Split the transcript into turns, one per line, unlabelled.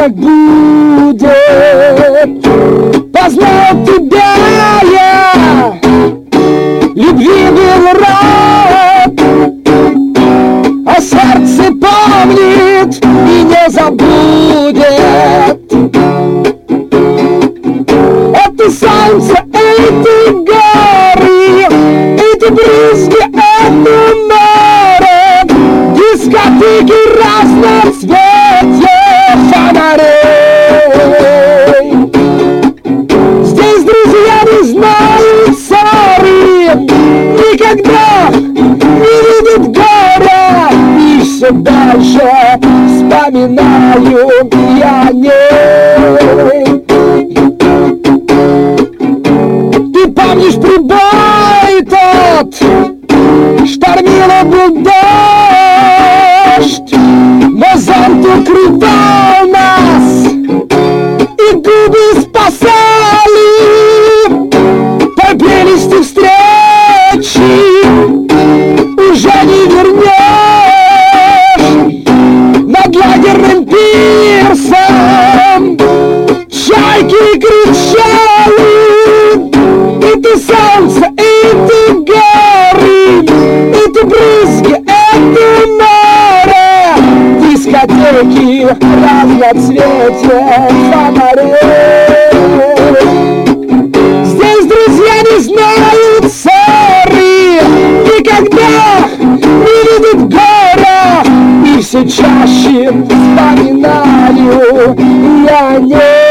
как будет. Познал тебя я, любви был рад, а сердце помнит и не забудет. Это солнце, эти горы, эти брызги, это море, дискотеки разноцветия фонарей. Здесь друзья не знают ссоры, никогда не видят горя, и все дальше вспоминаю я о ней. Ты помнишь прибой тот, штормило был дождь, но зонт укрывал нас, и губы спасали. По прелести встречи уже не вернешь. Над лагерным пирсом чайки кричали. Это солнце, это горы, это брызги, это море, дискотеки разноцветия фонарей. Здесь друзья не знают ссоры, никогда не видят горя, и все чаще вспоминаю я о ней.